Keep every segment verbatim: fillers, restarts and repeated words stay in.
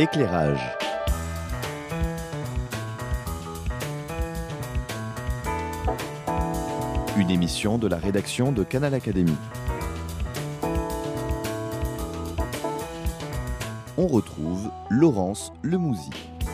Éclairage. Une émission de la rédaction de Canal Académie. On retrouve Laurence Lemouzy.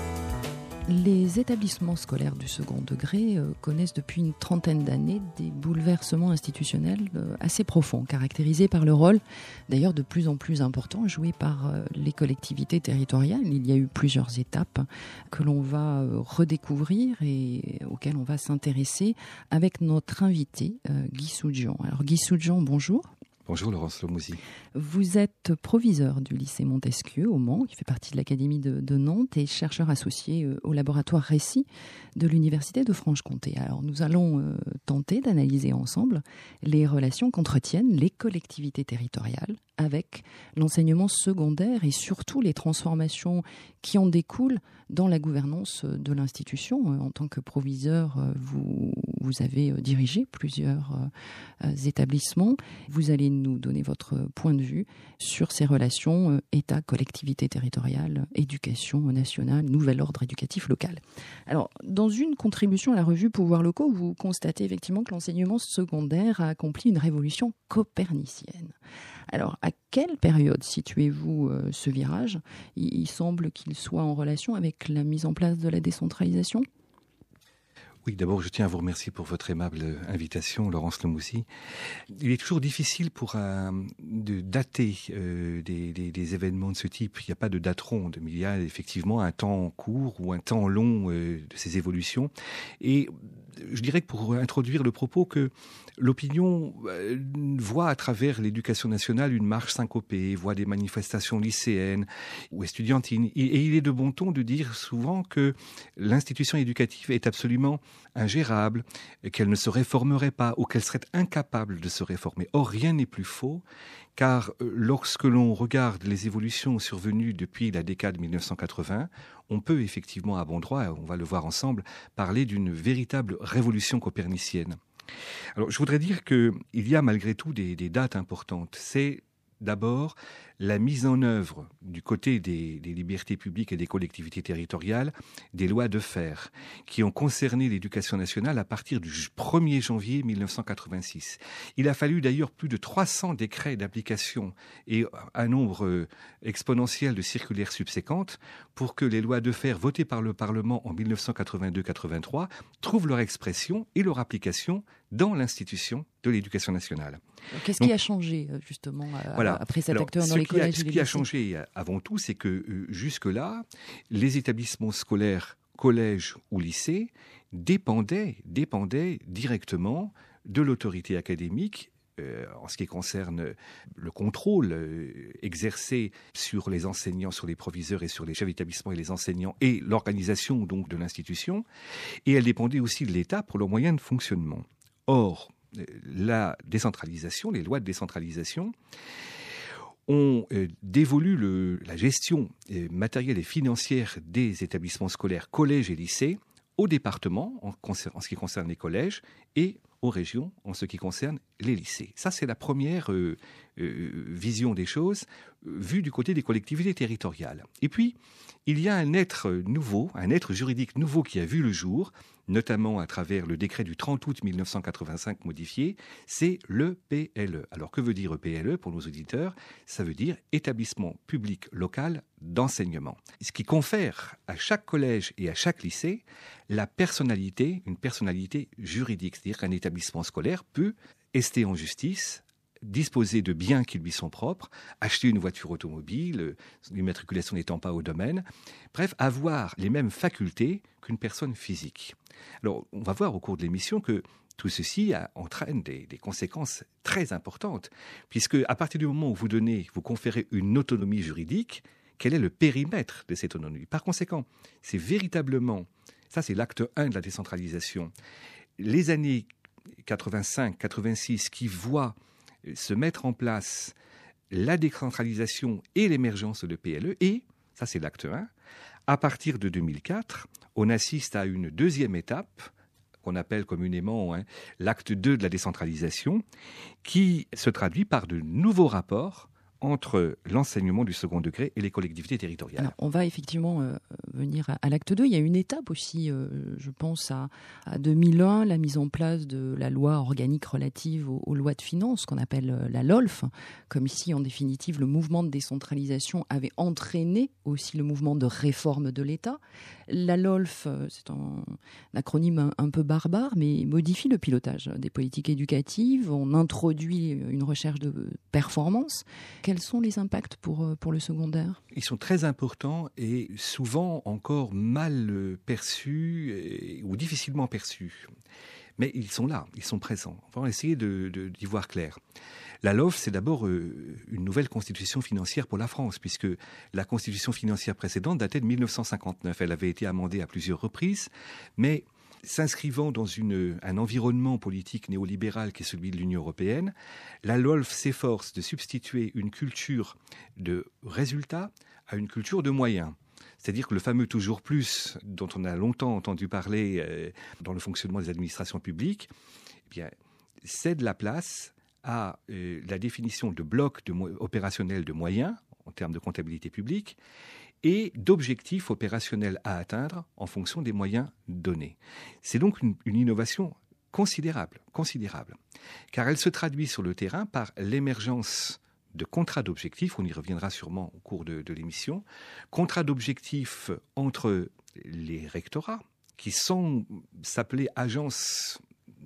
Les établissements scolaires du second degré euh, connaissent depuis une trentaine d'années des bouleversements institutionnels euh, assez profonds, caractérisés par le rôle, d'ailleurs de plus en plus important, joué par euh, les collectivités territoriales. Il y a eu plusieurs étapes que l'on va euh, redécouvrir et auxquelles on va s'intéresser avec notre invité, euh, Guy Soudjian. Alors Guy Soudjian, bonjour. Bonjour Laurence Lemouzy. Vous êtes proviseur du lycée Montesquieu au Mans, qui fait partie de l'Académie de, de Nantes, et chercheur associé euh, au laboratoire Récit de l'Université de Franche-Comté. Alors nous allons euh, tenter d'analyser ensemble les relations qu'entretiennent les collectivités territoriales avec l'enseignement secondaire et surtout les transformations qui en découlent dans la gouvernance de l'institution. En tant que proviseur, vous, vous avez dirigé plusieurs euh, établissements. Vous allez nous donner votre point de vue sur ces relations euh, État, collectivité territoriale, éducation nationale, nouvel ordre éducatif local. Alors, dans une contribution à la revue Pouvoirs locaux, vous constatez effectivement que l'enseignement secondaire a accompli une révolution copernicienne. Alors, à quelle période situez-vous euh, ce virage ? il, il semble qu'il soit en relation avec la mise en place de la décentralisation ? Oui, d'abord, je tiens à vous remercier pour votre aimable invitation, Laurence Lemouzy. Il est toujours difficile pour un, de dater euh, des, des, des événements de ce type. Il n'y a pas de date ronde, mais il y a effectivement un temps court ou un temps long euh, de ces évolutions. Et je dirais que pour introduire le propos, que l'opinion euh, voit à travers l'éducation nationale une marche syncopée, voit des manifestations lycéennes ou estudiantines. Et il est de bon ton de dire souvent que l'institution éducative est absolument ingérable, qu'elle ne se réformerait pas ou qu'elle serait incapable de se réformer. Or, rien n'est plus faux, car lorsque l'on regarde les évolutions survenues depuis la décade mille neuf cent quatre-vingts, on peut effectivement à bon droit, on va le voir ensemble, parler d'une véritable révolution copernicienne. Alors, je voudrais dire qu'il y a malgré tout des, des dates importantes. C'est d'abord la mise en œuvre du côté des, des libertés publiques et des collectivités territoriales des lois de fer qui ont concerné l'éducation nationale à partir du premier janvier mille neuf cent quatre-vingt-six. Il a fallu d'ailleurs plus de trois cents décrets d'application et un nombre exponentiel de circulaires subséquentes pour que les lois de fer votées par le Parlement en mille neuf cent quatre-vingt-deux quatre-vingt-trois trouvent leur expression et leur application dans l'institution de l'éducation nationale. Alors, qu'est-ce Donc, qui a changé justement voilà. après cet Alors, acteur dans les collèges et Ce les qui a lycées. changé avant tout, c'est que euh, jusque-là, les établissements scolaires, collèges ou lycées, dépendaient, dépendaient directement de l'autorité académique euh, en ce qui concerne le contrôle euh, exercé sur les enseignants, sur les proviseurs et sur les chefs d'établissement et les enseignants et l'organisation donc de l'institution. Et elles dépendaient aussi de l'État pour leurs moyens de fonctionnement. Or, la décentralisation, les lois de décentralisation ont euh, dévolu le, la gestion euh, matérielle et financière des établissements scolaires, collèges et lycées, aux départements en, en ce qui concerne les collèges et aux régions en ce qui concerne les lycées. Ça, c'est la première euh, euh, vision des choses euh, vue du côté des collectivités territoriales. Et puis, il y a un être nouveau, un être juridique nouveau qui a vu le jour, notamment à travers le décret du trente août mille neuf cent quatre-vingt-cinq modifié, c'est l'E P L E. Alors que veut dire E P L E pour nos auditeurs ? Ça veut dire établissement public local d'enseignement. Ce qui confère à chaque collège et à chaque lycée la personnalité, une personnalité juridique. C'est-à-dire qu'un établissement scolaire peut ester en justice, disposer de biens qui lui sont propres, acheter une voiture automobile, l'immatriculation n'étant pas au domaine, bref, avoir les mêmes facultés qu'une personne physique. Alors, on va voir au cours de l'émission que tout ceci a, entraîne des, des conséquences très importantes, puisque à partir du moment où vous donnez, vous conférez une autonomie juridique, quel est le périmètre de cette autonomie ? Par conséquent, c'est véritablement, ça c'est l'acte un de la décentralisation, les années quatre-vingt-cinq quatre-vingt-six qui voient se mettre en place la décentralisation et l'émergence de P L E, et, ça c'est l'acte un, à partir de deux mille quatre, on assiste à une deuxième étape, qu'on appelle communément hein, l'acte deux de la décentralisation, qui se traduit par de nouveaux rapports entre l'enseignement du second degré et les collectivités territoriales. Alors, on va effectivement euh, venir à, à l'acte deux. Il y a une étape aussi, euh, je pense à, à deux mille un, la mise en place de la loi organique relative aux, aux lois de finances, qu'on appelle euh, la L O L F, comme si en définitive le mouvement de décentralisation avait entraîné aussi le mouvement de réforme de l'État. La L O L F, c'est un, un acronyme un, un peu barbare, mais modifie le pilotage des politiques éducatives. On introduit une recherche de performance. Quels sont les impacts pour, pour le secondaire ? Ils sont très importants et souvent encore mal perçus et, ou difficilement perçus. Mais ils sont là, ils sont présents. On va essayer de, de, d'y voir clair. La L O L F, c'est d'abord euh, une nouvelle constitution financière pour la France, puisque la constitution financière précédente datait de mille neuf cent cinquante-neuf. Elle avait été amendée à plusieurs reprises, mais s'inscrivant dans une, un environnement politique néolibéral qui est celui de l'Union européenne, la L O L F s'efforce de substituer une culture de résultats à une culture de moyens. C'est-à-dire que le fameux « toujours plus » dont on a longtemps entendu parler euh, dans le fonctionnement des administrations publiques, eh bien, cède la place à euh, la définition de blocs de mo- opérationnels de moyens, en termes de comptabilité publique, et d'objectifs opérationnels à atteindre en fonction des moyens donnés. C'est donc une, une innovation considérable, considérable, car elle se traduit sur le terrain par l'émergence de contrats d'objectifs, on y reviendra sûrement au cours de, de l'émission, contrats d'objectifs entre les rectorats, qui sont s'appeler agences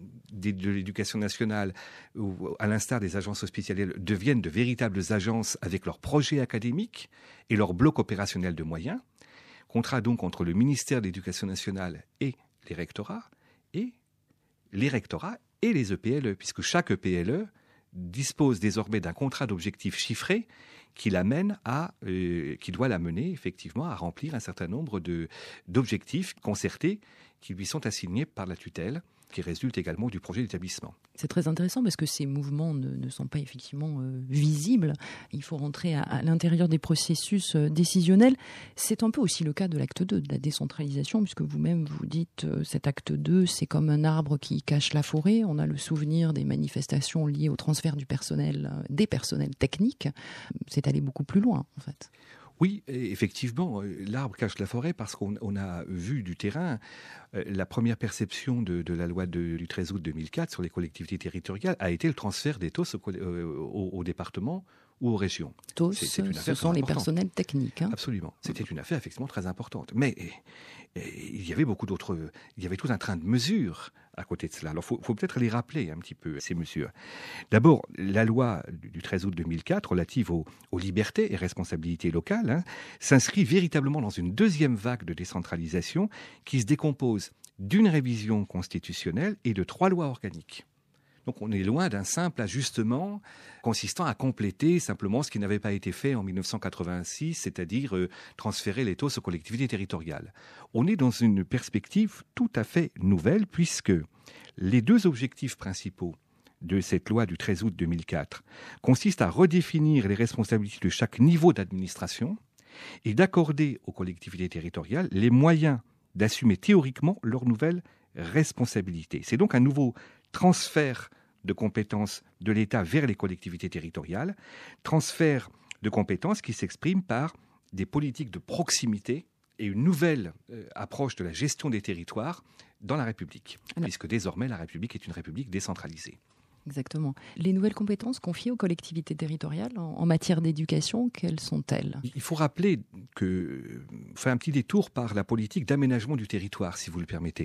de l'éducation nationale, ou à l'instar des agences hospitalières, deviennent de véritables agences avec leurs projets académiques et leurs blocs opérationnels de moyens. Contrat donc entre le ministère de l'Éducation nationale et les rectorats, et les rectorats et les E P L E, puisque chaque E P L E dispose désormais d'un contrat d'objectifs chiffré qui l'amène à, euh, qui doit l'amener effectivement à remplir un certain nombre de, d'objectifs concertés qui lui sont assignés par la tutelle, qui résulte également du projet d'établissement. C'est très intéressant parce que ces mouvements ne, ne sont pas effectivement euh, visibles. Il faut rentrer à, à l'intérieur des processus euh, décisionnels. C'est un peu aussi le cas de l'acte deux, de la décentralisation, puisque vous-même vous dites euh, cet acte deux, c'est comme un arbre qui cache la forêt. On a le souvenir des manifestations liées au transfert du personnel, euh, des personnels techniques. C'est aller beaucoup plus loin, en fait. Oui, effectivement, l'arbre cache la forêt parce qu'on on a vu du terrain euh, la première perception de, de la loi de, du treize août deux mille quatre sur les collectivités territoriales a été le transfert des T O S au, euh, au, au département ou aux régions. T O S, ce sont les personnels techniques. Hein. Absolument. C'était une affaire effectivement très importante. Mais et, et, il y avait beaucoup d'autres... Il y avait tout un train de mesures à côté de cela. Alors, il faut, faut peut-être les rappeler un petit peu, ces mesures. D'abord, la loi du treize août deux mille quatre relative aux, aux libertés et responsabilités locales hein, s'inscrit véritablement dans une deuxième vague de décentralisation qui se décompose d'une révision constitutionnelle et de trois lois organiques. Donc on est loin d'un simple ajustement consistant à compléter simplement ce qui n'avait pas été fait en mille neuf cent quatre-vingt-six, c'est-à-dire euh, transférer les T O S aux collectivités territoriales. On est dans une perspective tout à fait nouvelle puisque les deux objectifs principaux de cette loi du treize août deux mille quatre consistent à redéfinir les responsabilités de chaque niveau d'administration et d'accorder aux collectivités territoriales les moyens d'assumer théoriquement leurs nouvelles responsabilités. C'est donc un nouveau transfert de compétences de l'État vers les collectivités territoriales, transfert de compétences qui s'exprime par des politiques de proximité et une nouvelle euh, approche de la gestion des territoires dans la République, Alors, puisque désormais la République est une République décentralisée. Exactement. Les nouvelles compétences confiées aux collectivités territoriales en, en matière d'éducation, quelles sont-elles ? Il faut rappeler que, fait un petit détour par la politique d'aménagement du territoire, si vous le permettez.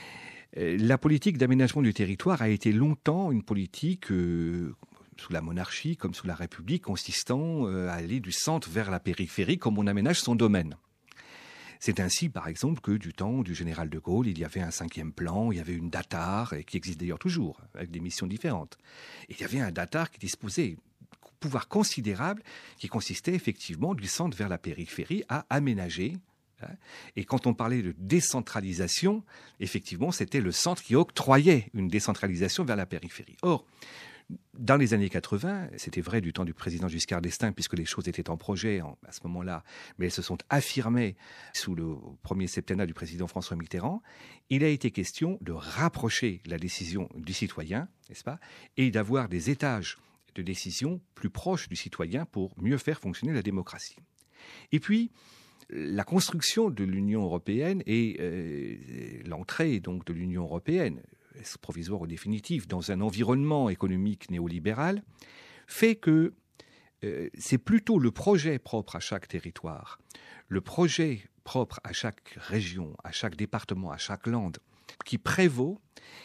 La politique d'aménagement du territoire a été longtemps une politique, euh, sous la monarchie comme sous la République, consistant euh, à aller du centre vers la périphérie comme on aménage son domaine. C'est ainsi, par exemple, que du temps du général de Gaulle, il y avait un cinquième plan, il y avait une DATAR, qui existe d'ailleurs toujours, avec des missions différentes. Et il y avait un DATAR qui disposait d'un pouvoir considérable, qui consistait effectivement du centre vers la périphérie à aménager. Et quand on parlait de décentralisation, effectivement, c'était le centre qui octroyait une décentralisation vers la périphérie. Or, dans les années quatre-vingts, c'était vrai du temps du président Giscard d'Estaing, puisque les choses étaient en projet en, à ce moment-là, mais elles se sont affirmées sous le premier septennat du président François Mitterrand, il a été question de rapprocher la décision du citoyen, n'est-ce pas, et d'avoir des étages de décision plus proche du citoyen pour mieux faire fonctionner la démocratie. Et puis, la construction de l'Union européenne et euh, l'entrée donc de l'Union européenne, est-ce provisoire ou définitive, dans un environnement économique néolibéral, fait que euh, c'est plutôt le projet propre à chaque territoire, le projet propre à chaque région, à chaque département, à chaque lande, qui prévaut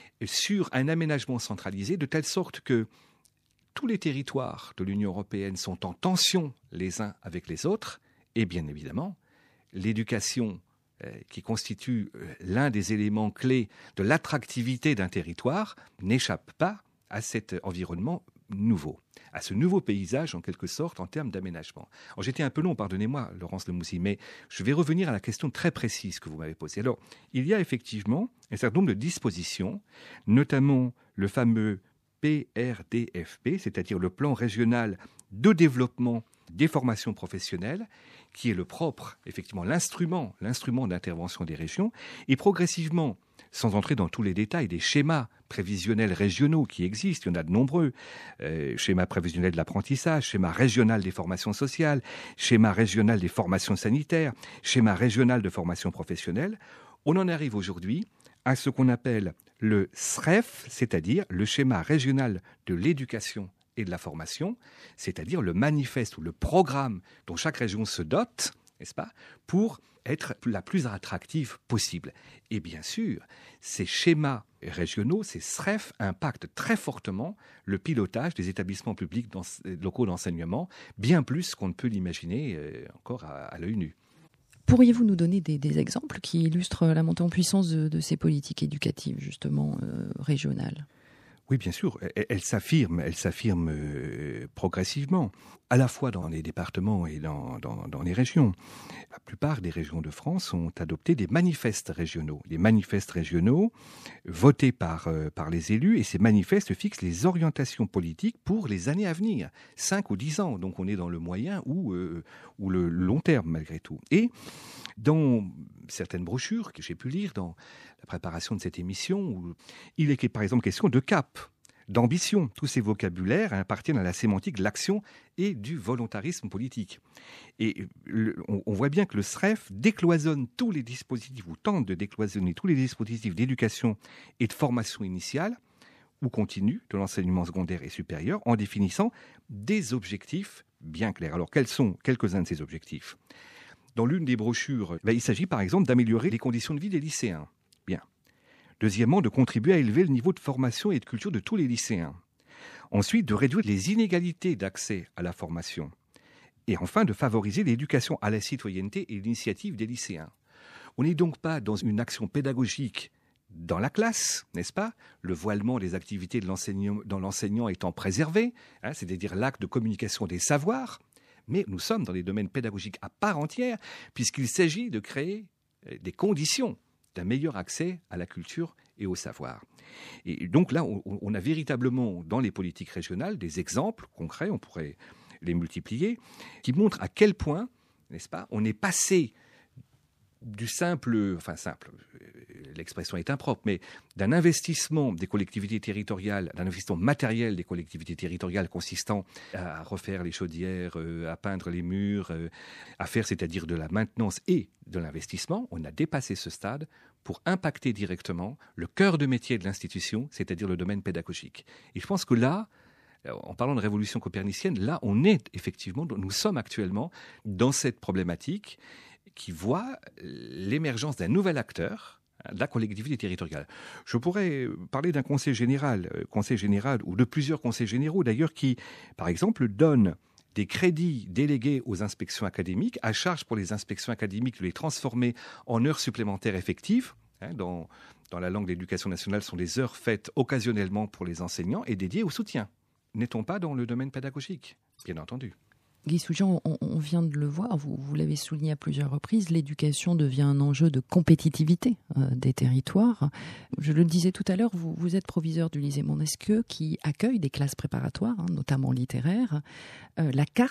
sur un aménagement centralisé de telle sorte que tous les territoires de l'Union européenne sont en tension les uns avec les autres et bien évidemment, l'éducation euh, qui constitue euh, l'un des éléments clés de l'attractivité d'un territoire n'échappe pas à cet environnement nouveau, à ce nouveau paysage en quelque sorte en termes d'aménagement. Alors, j'étais un peu long, pardonnez-moi Laurence Lemoussy, mais je vais revenir à la question très précise que vous m'avez posée. Alors, il y a effectivement un certain nombre de dispositions, notamment le fameux P R D F P, c'est-à-dire le plan régional de développement des formations professionnelles, qui est le propre, effectivement, l'instrument, l'instrument d'intervention des régions, et progressivement, sans entrer dans tous les détails, des schémas prévisionnels régionaux qui existent, il y en a de nombreux, euh, schéma prévisionnel de l'apprentissage, schéma régional des formations sociales, schéma régional des formations sanitaires, schéma régional de formation professionnelle, on en arrive aujourd'hui à ce qu'on appelle le S R E F, c'est-à-dire le schéma régional de l'éducation et de la formation, c'est-à-dire le manifeste ou le programme dont chaque région se dote, n'est-ce pas, pour être la plus attractive possible. Et bien sûr, ces schémas régionaux, ces S R E F, impactent très fortement le pilotage des établissements publics locaux d'enseignement, bien plus qu'on ne peut l'imaginer euh, encore à, à l'œil nu. Pourriez-vous nous donner des, des exemples qui illustrent la montée en puissance de, de ces politiques éducatives, justement, euh, régionales ? Oui, bien sûr, elle, elle s'affirme, elle s'affirme euh, progressivement, à la fois dans les départements et dans, dans, dans les régions. La plupart des régions de France ont adopté des manifestes régionaux. Les manifestes régionaux votés par, euh, par les élus, et ces manifestes fixent les orientations politiques pour les années à venir, cinq ou dix ans. Donc on est dans le moyen ou, euh, ou le long terme malgré tout. Et dans certaines brochures que j'ai pu lire dans la préparation de cette émission, où il est par exemple question de cap, d'ambition. Tous ces vocabulaires appartiennent à la sémantique de l'action et du volontarisme politique. Et le, on, on voit bien que le S R E F décloisonne tous les dispositifs, ou tente de décloisonner tous les dispositifs d'éducation et de formation initiale ou continue de l'enseignement secondaire et supérieur en définissant des objectifs bien clairs. Alors quels sont quelques-uns de ces objectifs ? Dans l'une des brochures, ben, il s'agit par exemple d'améliorer les conditions de vie des lycéens. Bien. Deuxièmement, de contribuer à élever le niveau de formation et de culture de tous les lycéens. Ensuite, de réduire les inégalités d'accès à la formation. Et enfin, de favoriser l'éducation à la citoyenneté et l'initiative des lycéens. On n'est donc pas dans une action pédagogique dans la classe, n'est-ce pas ? Le voilement des activités de l'enseignant, dans l'enseignant étant préservé, hein, c'est-à-dire l'acte de communication des savoirs. Mais nous sommes dans des domaines pédagogiques à part entière, puisqu'il s'agit de créer des conditions d'un meilleur accès à la culture et au savoir. Et donc là, on, on a véritablement, dans les politiques régionales, des exemples concrets, on pourrait les multiplier, qui montrent à quel point, n'est-ce pas, on est passé du simple, enfin simple, l'expression est impropre, mais d'un investissement des collectivités territoriales, d'un investissement matériel des collectivités territoriales consistant à refaire les chaudières, à peindre les murs, à faire, c'est-à-dire de la maintenance et de l'investissement, on a dépassé ce stade pour impacter directement le cœur de métier de l'institution, c'est-à-dire le domaine pédagogique. Et je pense que là, en parlant de révolution copernicienne, là, on est effectivement, nous sommes actuellement dans cette problématique qui voit l'émergence d'un nouvel acteur, la collectivité territoriale. Je pourrais parler d'un conseil général, conseil général ou de plusieurs conseils généraux d'ailleurs qui, par exemple, donnent des crédits délégués aux inspections académiques, à charge pour les inspections académiques de les transformer en heures supplémentaires effectives. Hein, dans, dans la langue de l'éducation nationale, ce sont des heures faites occasionnellement pour les enseignants et dédiées au soutien. N'est-on pas dans le domaine pédagogique ? Bien entendu. Guy Sougean, on, on vient de le voir, vous, vous l'avez souligné à plusieurs reprises, l'éducation devient un enjeu de compétitivité euh, des territoires. Je le disais tout à l'heure, vous, vous êtes proviseur du lycée Montesquieu qui accueille des classes préparatoires, hein, notamment littéraires. Euh, la carte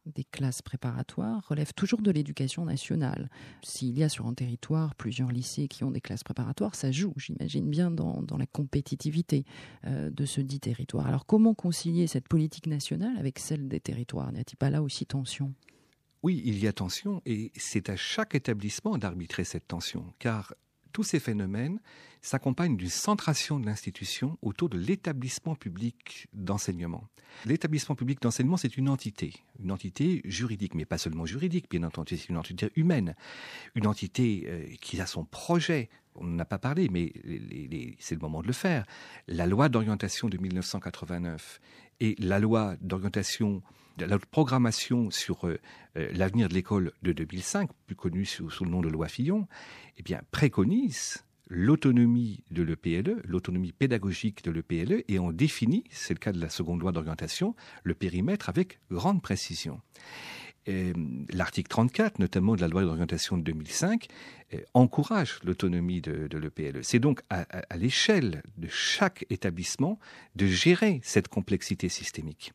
des classes préparatoires relève toujours de l'éducation nationale. S'il y a sur un territoire plusieurs lycées qui ont des classes préparatoires, ça joue, j'imagine bien, dans, dans la compétitivité euh, de ce dit territoire. Alors comment concilier cette politique nationale avec celle des territoires ? N'y a-t-il pas là aussi tension ? Oui, il y a tension et c'est à chaque établissement d'arbitrer cette tension, car tous ces phénomènes s'accompagnent d'une centration de l'institution autour de l'établissement public d'enseignement. L'établissement public d'enseignement, c'est une entité, une entité juridique, mais pas seulement juridique, bien entendu, c'est une entité humaine, une entité euh, qui a son projet. On n'en a pas parlé, mais les, les, les, c'est le moment de le faire. La loi d'orientation de mille neuf cent quatre-vingt-neuf et la loi d'orientation, de la programmation sur euh, euh, l'avenir de l'école de deux mille cinq, plus connue sous, sous le nom de loi Fillon, eh bien, préconise l'autonomie de l'E P L E, l'autonomie pédagogique de l'E P L E, et on définit, c'est le cas de la seconde loi d'orientation, le périmètre avec grande précision. Euh, l'article trente-quatre, notamment de la loi d'orientation de deux mille cinq, euh, encourage l'autonomie de, de l'E P L E. C'est donc à, à, à l'échelle de chaque établissement de gérer cette complexité systémique.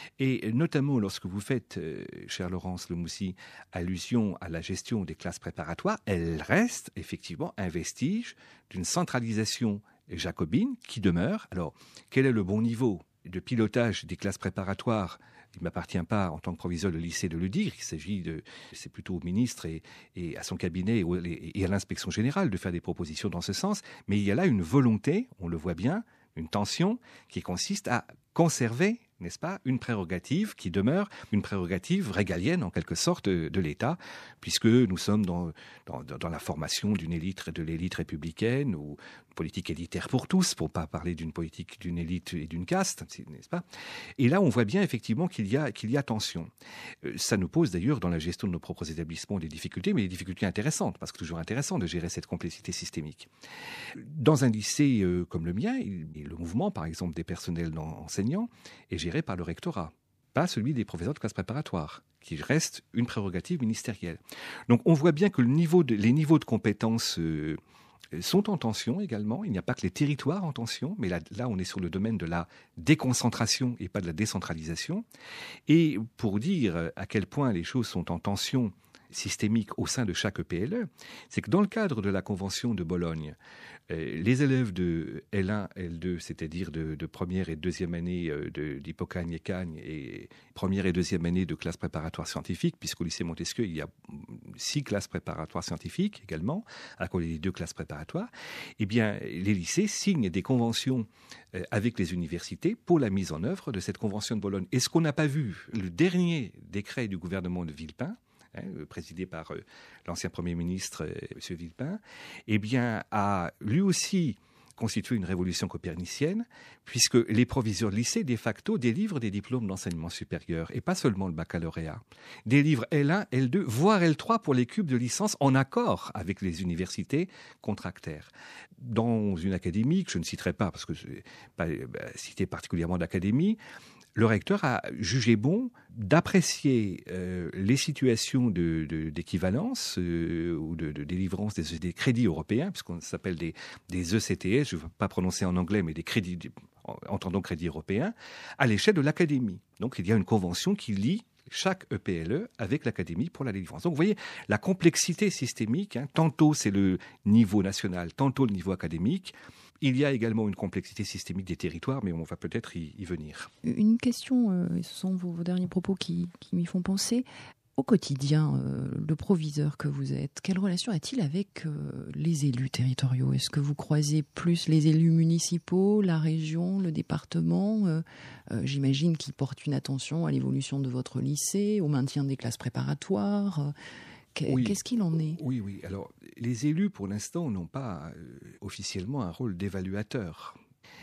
Et notamment lorsque vous faites, euh, chère Laurence Lemoussy, allusion à la gestion des classes préparatoires, elle reste effectivement un vestige d'une centralisation jacobine qui demeure. Alors, quel est le bon niveau de pilotage des classes préparatoires ? Il ne m'appartient pas, en tant que proviseur de lycée, de le dire. Il s'agit de, c'est plutôt au ministre et, et à son cabinet et à l'inspection générale de faire des propositions dans ce sens. Mais il y a là une volonté, on le voit bien, une tension qui consiste à conserver, n'est-ce pas, une prérogative qui demeure une prérogative régalienne en quelque sorte de, de l'État, puisque nous sommes dans, dans, dans la formation d'une élite, de l'élite républicaine ou une politique élitaire pour tous, pour ne pas parler d'une politique d'une élite et d'une caste, n'est-ce pas ? Et là, on voit bien effectivement qu'il y a, qu'il y a tension. Euh, ça nous pose d'ailleurs dans la gestion de nos propres établissements des difficultés, mais des difficultés intéressantes, parce que c'est toujours intéressant de gérer cette complexité systémique. Dans un lycée euh, comme le mien, il, le mouvement, par exemple, des personnels enseignants est géré par le rectorat, pas celui des professeurs de classe préparatoire, qui reste une prérogative ministérielle. Donc on voit bien que le niveau de, les niveaux de compétences euh, sont en tension également. Il n'y a pas que les territoires en tension, mais là, là on est sur le domaine de la déconcentration et pas de la décentralisation. Et pour dire à quel point les choses sont en tension systémique au sein de chaque E P L E, c'est que dans le cadre de la Convention de Bologne, euh, les élèves de L un, L deux, c'est-à-dire de, de première et deuxième année euh, de, d'Hippocagne et Cagne, et première et deuxième année de classe préparatoire scientifique, puisqu'au lycée Montesquieu, il y a six classes préparatoires scientifiques également, alors qu'on a les deux classes préparatoires, eh bien, les lycées signent des conventions euh, avec les universités pour la mise en œuvre de cette Convention de Bologne. Et ce qu'on n'a pas vu, le dernier décret du gouvernement de Villepin, Hein, présidé par euh, l'ancien Premier ministre, euh, M. Villepin, eh bien, a lui aussi constitué une révolution copernicienne, puisque les proviseurs de lycée, de facto, délivrent des diplômes d'enseignement supérieur, et pas seulement le baccalauréat. Délivrent L un, L deux, voire L trois pour les cubes de licence en accord avec les universités contractaires. Dans une académie, que je ne citerai pas, parce que je n'ai pas cité particulièrement d'académie, le recteur a jugé bon d'apprécier euh, les situations de, de, d'équivalence euh, ou de, de délivrance des, des crédits européens, puisqu'on s'appelle des, des E C T S, je ne veux pas prononcer en anglais, mais des crédits, entendons crédits européens, à l'échelle de l'académie. Donc il y a une convention qui lie chaque E P L E avec l'académie pour la délivrance. Donc vous voyez, la complexité systémique, hein, tantôt c'est le niveau national, tantôt le niveau académique. Il y a également une complexité systémique des territoires, mais on va peut-être y, y venir. Une question, euh, ce sont vos, vos derniers propos qui, qui m'y font penser. Au quotidien, euh, le proviseur que vous êtes, quelle relation a-t-il avec euh, les élus territoriaux ? Est-ce que vous croisez plus les élus municipaux, la région, le département ? euh, euh, J'imagine qu'ils portent une attention à l'évolution de votre lycée, au maintien des classes préparatoires. Euh, Oui. Qu'est-ce qu'il en est ? Oui, oui. Alors, les élus, pour l'instant, n'ont pas euh, officiellement un rôle d'évaluateur.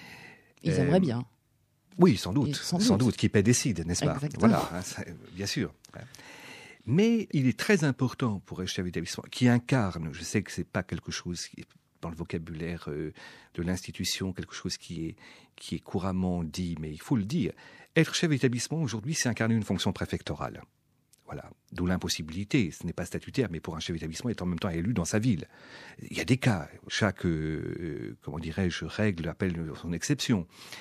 Ils euh, aimeraient bien. Oui, sans doute. Sans sans doute. doute. Qui paie décide, n'est-ce pas ? Exactement. Voilà, hein, ça, bien sûr. Mais il est très important pour un chef d'établissement qui incarne, je sais que ce n'est pas quelque chose qui est dans le vocabulaire euh, de l'institution, quelque chose qui est, qui est couramment dit, mais il faut le dire. Être chef d'établissement aujourd'hui, c'est incarner une fonction préfectorale. Voilà, d'où l'impossibilité, ce n'est pas statutaire, mais pour un chef d'établissement, est en même temps élu dans sa ville. Il y a des cas, chaque, euh, comment dirais-je, règle appelle son exception.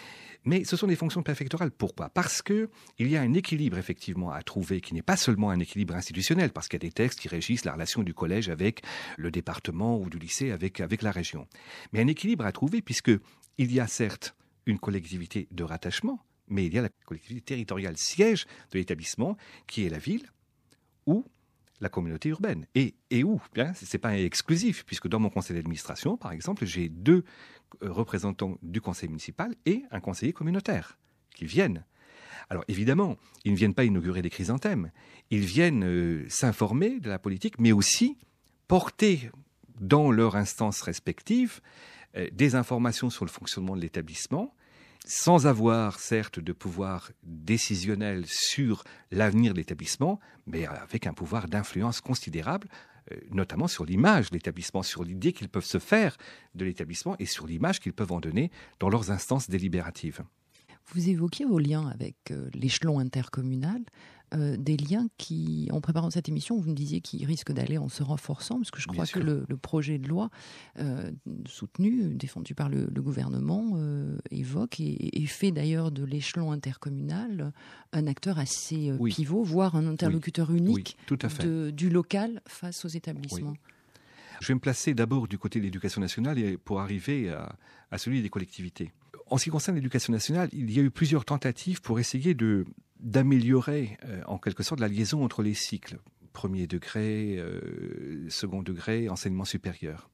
Mais ce sont des fonctions préfectorales. Pourquoi ? Parce qu'il y a un équilibre effectivement à trouver qui n'est pas seulement un équilibre institutionnel, parce qu'il y a des textes qui régissent la relation du collège avec le département ou du lycée avec, avec la région. Mais un équilibre à trouver puisqu'il y a certes une collectivité de rattachement, mais il y a la collectivité territoriale siège de l'établissement qui est la ville ou la communauté urbaine. Et, et où bien, ce n'est pas exclusif, puisque dans mon conseil d'administration, par exemple, j'ai deux représentants du conseil municipal et un conseiller communautaire qui viennent. Alors évidemment, ils ne viennent pas inaugurer des chrysanthèmes, ils viennent euh, s'informer de la politique, mais aussi porter dans leurs instances respectives euh, des informations sur le fonctionnement de l'établissement, sans avoir certes de pouvoir décisionnel sur l'avenir de l'établissement, mais avec un pouvoir d'influence considérable, euh, notamment sur l'image de l'établissement, sur l'idée qu'ils peuvent se faire de l'établissement et sur l'image qu'ils peuvent en donner dans leurs instances délibératives. Vous évoquiez vos liens avec euh, l'échelon intercommunal, euh, des liens qui, en préparant cette émission, vous me disiez qu'ils risquent d'aller en se renforçant, parce que je crois que le, le projet de loi euh, soutenu, défendu par le, le gouvernement, euh, évoque et, et fait d'ailleurs de l'échelon intercommunal un acteur assez euh, oui. pivot, voire un interlocuteur oui. unique oui, tout à fait. de, du local face aux établissements. Oui. Je vais me placer d'abord du côté de l'éducation nationale et pour arriver à, à celui des collectivités. En ce qui concerne l'éducation nationale, il y a eu plusieurs tentatives pour essayer de, d'améliorer euh, en quelque sorte la liaison entre les cycles, premier degré, euh, second degré, enseignement supérieur.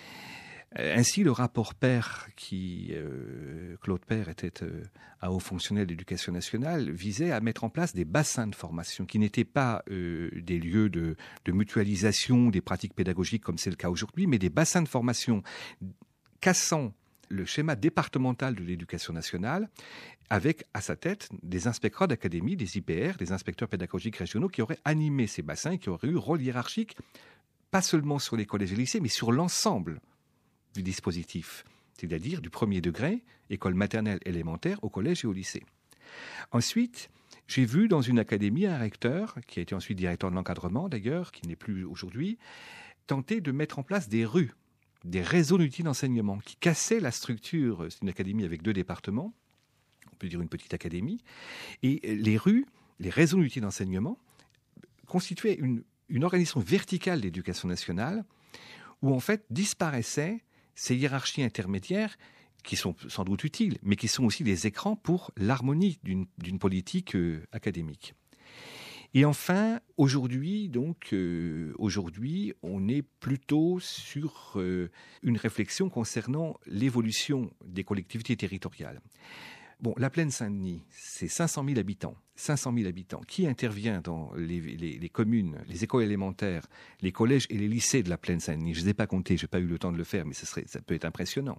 Ainsi, le rapport Paire, qui, euh, Claude Paire était euh, un haut fonctionnaire de l'éducation nationale, visait à mettre en place des bassins de formation qui n'étaient pas euh, des lieux de, de mutualisation des pratiques pédagogiques comme c'est le cas aujourd'hui, mais des bassins de formation cassant le schéma départemental de l'éducation nationale, avec à sa tête des inspecteurs d'académie, des I P R, des inspecteurs pédagogiques régionaux qui auraient animé ces bassins et qui auraient eu rôle hiérarchique, pas seulement sur les collèges et lycées, mais sur l'ensemble du dispositif, c'est-à-dire du premier degré, école maternelle élémentaire, au collège et au lycée. Ensuite, j'ai vu dans une académie un recteur, qui a été ensuite directeur de l'encadrement d'ailleurs, qui n'est plus aujourd'hui, tenter de mettre en place des rues, des réseaux d'outils d'enseignement qui cassaient la structure. C'est une académie avec deux départements, on peut dire une petite académie, et les rues, les réseaux d'outils d'enseignement constituaient une, une organisation verticale d'éducation nationale où en fait disparaissaient ces hiérarchies intermédiaires qui sont sans doute utiles, mais qui sont aussi des écrans pour l'harmonie d'une, d'une politique euh, académique. Et enfin, aujourd'hui, donc, euh, aujourd'hui, on est plutôt sur euh, une réflexion concernant l'évolution des collectivités territoriales. Bon, la Plaine Saint-Denis, c'est cinq cent mille habitants. cinq cent mille habitants. Qui intervient dans les, les, les communes, les écoles élémentaires, les collèges et les lycées de la Plaine Saint-Denis? Je ne les ai pas comptés, je n'ai pas eu le temps de le faire, mais ce serait, ça peut être impressionnant.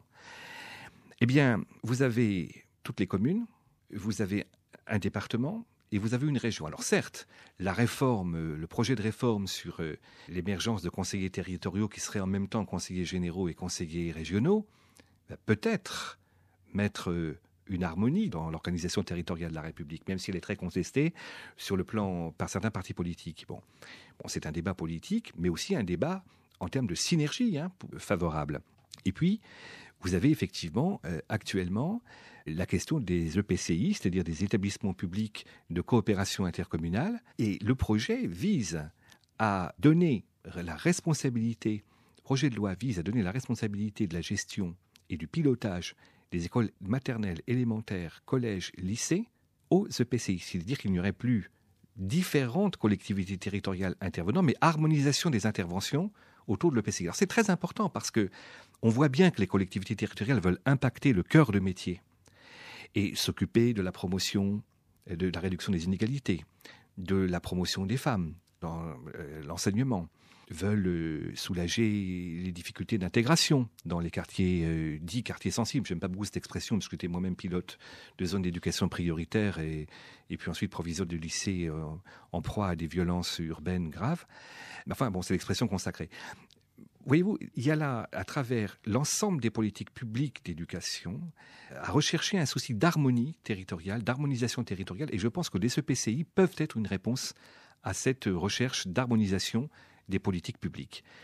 Eh bien, vous avez toutes les communes, vous avez un département et vous avez une région. Alors certes, la réforme, le projet de réforme sur euh, l'émergence de conseillers territoriaux qui seraient en même temps conseillers généraux et conseillers régionaux, va peut-être mettre euh, une harmonie dans l'organisation territoriale de la République, même si elle est très contestée sur le plan par certains partis politiques. Bon, bon c'est un débat politique, mais aussi un débat en termes de synergie hein, favorable. Et puis, vous avez effectivement euh, actuellement la question des E P C I, c'est-à-dire des établissements publics de coopération intercommunale, et le projet vise à donner la responsabilité, le projet de loi vise à donner la responsabilité de la gestion et du pilotage des écoles maternelles, élémentaires, collèges, lycées aux E P C I. C'est-à-dire qu'il n'y aurait plus différentes collectivités territoriales intervenant, mais harmonisation des interventions autour de l'E P C I. Alors c'est très important parce que on voit bien que les collectivités territoriales veulent impacter le cœur de métier et s'occuper de la promotion, de la réduction des inégalités, de la promotion des femmes dans euh, l'enseignement, veulent euh, soulager les difficultés d'intégration dans les quartiers euh, dits quartiers sensibles. J'aime pas beaucoup cette expression parce que j'étais moi-même pilote de zone d'éducation prioritaire et, et puis ensuite proviseur de lycée euh, en proie à des violences urbaines graves. Mais enfin, bon, c'est l'expression consacrée. Voyez-vous, il y a là, à travers l'ensemble des politiques publiques d'éducation, à rechercher un souci d'harmonie territoriale, d'harmonisation territoriale, et je pense que les E P C I peuvent être une réponse à cette recherche d'harmonisation des politiques publiques.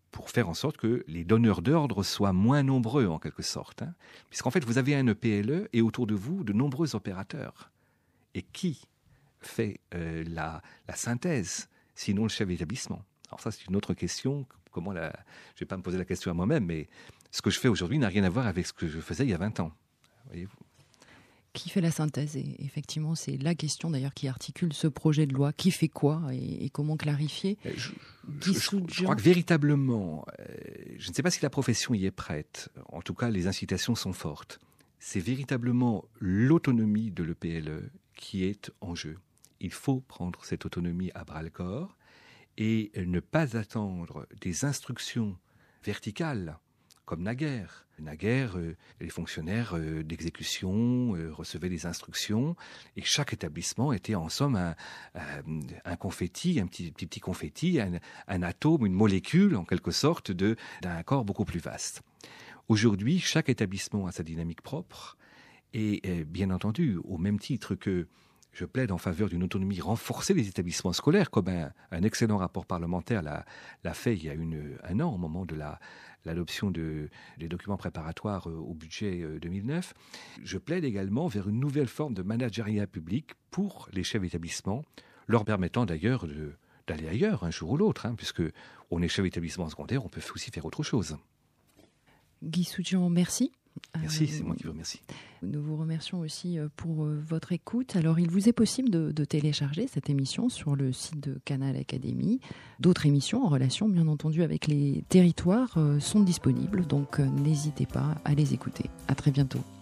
pour faire en sorte que les donneurs d'ordre soient moins nombreux, en quelque sorte. Hein. Puisqu'en fait, vous avez un E P L E et autour de vous, de nombreux opérateurs. Et qui fait euh, la, la synthèse, sinon le chef d'établissement? Alors ça, c'est une autre question. Comment la... Je ne vais pas me poser la question à moi-même, mais ce que je fais aujourd'hui n'a rien à voir avec ce que je faisais il y a vingt ans. Voyez-vous ? Qui fait la synthèse? Et effectivement, c'est la question d'ailleurs qui articule ce projet de loi. Qui fait quoi et, et comment clarifier? je, je, je, je crois que véritablement, euh, je ne sais pas si la profession y est prête. En tout cas, les incitations sont fortes. C'est véritablement l'autonomie de l'E P L E qui est en jeu. Il faut prendre cette autonomie à bras-le-corps et ne pas attendre des instructions verticales comme naguère. Naguère, euh, les fonctionnaires euh, d'exécution euh, recevaient des instructions et chaque établissement était en somme un, un, un confetti, un petit, petit, petit confetti, un, un atome, une molécule en quelque sorte de, d'un corps beaucoup plus vaste. Aujourd'hui, chaque établissement a sa dynamique propre et, et bien entendu, au même titre que je plaide en faveur d'une autonomie renforcée des établissements scolaires, comme un, un excellent rapport parlementaire l'a, l'a fait il y a une, un an, au moment de la, l'adoption de, des documents préparatoires au budget deux mille neuf. Je plaide également vers une nouvelle forme de managériat public pour les chefs d'établissement, leur permettant d'ailleurs de, d'aller ailleurs un jour ou l'autre, hein, puisque on est chef d'établissement secondaire, on peut aussi faire autre chose. Guy Soudjian, merci. Merci, c'est moi qui vous remercie. Nous vous remercions aussi pour votre écoute. Alors, il vous est possible de, de télécharger cette émission sur le site de Canal Académie. D'autres émissions en relation, bien entendu, avec les territoires sont disponibles, donc n'hésitez pas à les écouter. À très bientôt.